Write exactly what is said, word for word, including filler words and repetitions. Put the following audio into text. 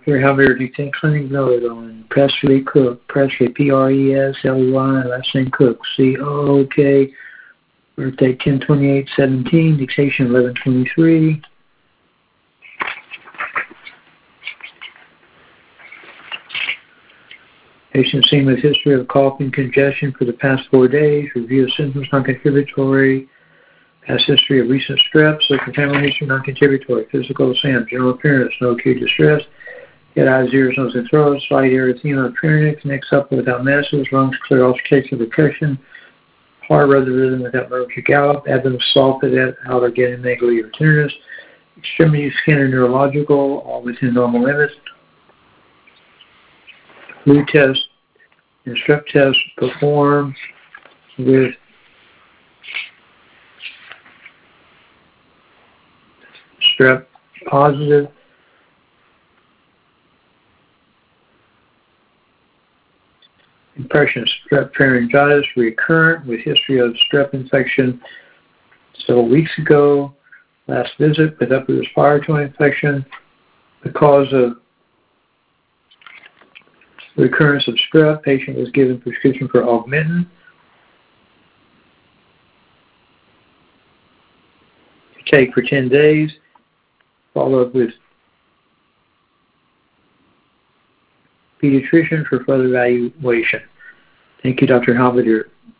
However, do you think clinic noted on Presley Cook, Presley, P R E S L E Y, last name Cook, C O O K, birthday ten twenty-eight seventeen, dictation eleven twenty-three. Patient seen with history of cough and congestion for the past four days. Review of symptoms non-contributory. Past history of recent strep. Circumfamily history non-contributory. Physical exam. General appearance. No acute distress. Head, eyes, ears, nose, and throat. Slight erythema appearance. Neck supple without masses. Lungs clear. Auscultation depression. Heart rather rhythm without nervous gallop. Abdomen soft without allergen, negative or tenderness. Extremity, skin, or neurological. All within normal limits. Flu test and strep test performed with strep positive. Impression of strep pharyngitis recurrent with history of strep infection several weeks ago. Last visit with upper respiratory infection. The cause of recurrence of strep, patient was given prescription for Augmentin. Take for ten days. Follow up with pediatrician for further evaluation. Thank you, Doctor Halbert.